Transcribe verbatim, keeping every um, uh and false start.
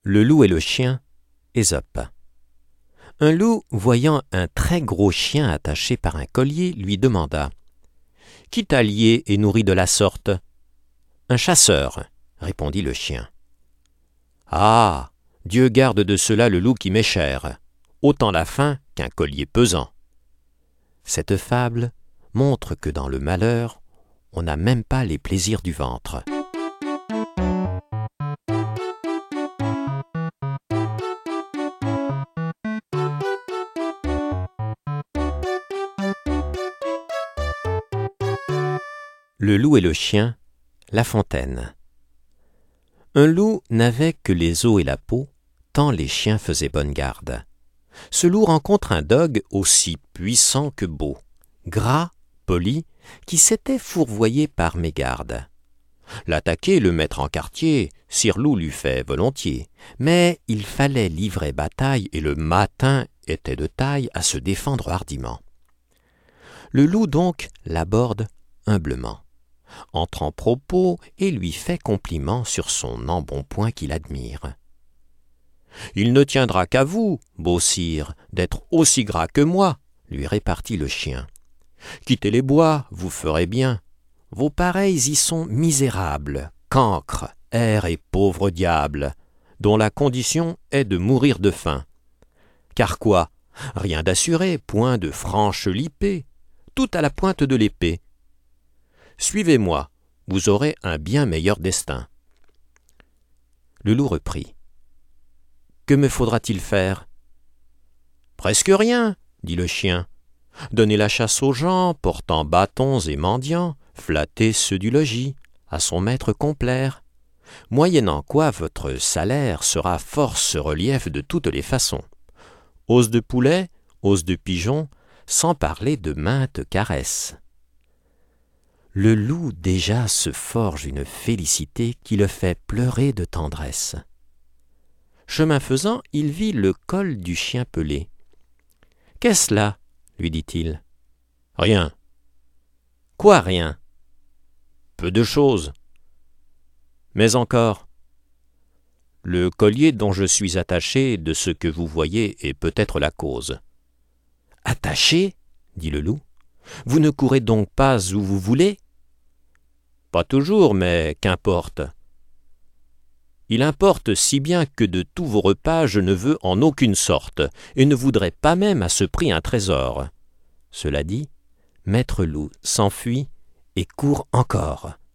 Le loup et le chien, Ésope. Un loup, voyant un très gros chien attaché par un collier, lui demanda « Qui t'a lié et nourri de la sorte ?»« Un chasseur, » répondit le chien. « Ah, Dieu garde de cela le loup qui m'est cher, autant la faim qu'un collier pesant. » Cette fable montre que dans le malheur, on n'a même pas les plaisirs du ventre. Le loup et le chien, La Fontaine. Un loup n'avait que les os et la peau, tant les chiens faisaient bonne garde. Ce loup rencontre un dogue aussi puissant que beau, gras, poli, qui s'était fourvoyé par mégarde. L'attaquer et le mettre en quartier, sire loup l'eût fait volontiers, mais il fallait livrer bataille et le matin était de taille à se défendre hardiment. Le loup donc l'aborde humblement, entre en propos et lui fait compliment sur son embonpoint qu'il admire. « Il ne tiendra qu'à vous, beau sire, d'être aussi gras que moi, » lui répartit le chien. « Quittez les bois, vous ferez bien. Vos pareils y sont misérables, cancres, airs et pauvres diables, dont la condition est de mourir de faim. Car quoi? Rien d'assuré, point de franche lippée, tout à la pointe de l'épée. Suivez-moi, vous aurez un bien meilleur destin. » Le loup reprit. « Que me faudra-t-il faire ?»« Presque rien, » dit le chien. « Donner la chasse aux gens, portant bâtons et mendiants, flatter ceux du logis, à son maître complaire, moyennant quoi votre salaire sera force relief de toutes les façons. Os de poulet, os de pigeon, sans parler de maintes caresses. » Le loup déjà se forge une félicité qui le fait pleurer de tendresse. Chemin faisant, il vit le col du chien pelé. « Qu'est-ce là ?» lui dit-il. « Rien. »« Quoi rien ?»« Peu de choses. »« Mais encore. »« Le collier dont je suis attaché de ce que vous voyez est peut-être la cause. »« Attaché ?» dit le loup. « Vous ne courez donc pas où vous voulez ?»« Pas toujours, mais qu'importe. » « Il importe si bien que de tous vos repas je ne veux en aucune sorte, et ne voudrais pas même à ce prix un trésor. » Cela dit, Maître Loup s'enfuit et court encore.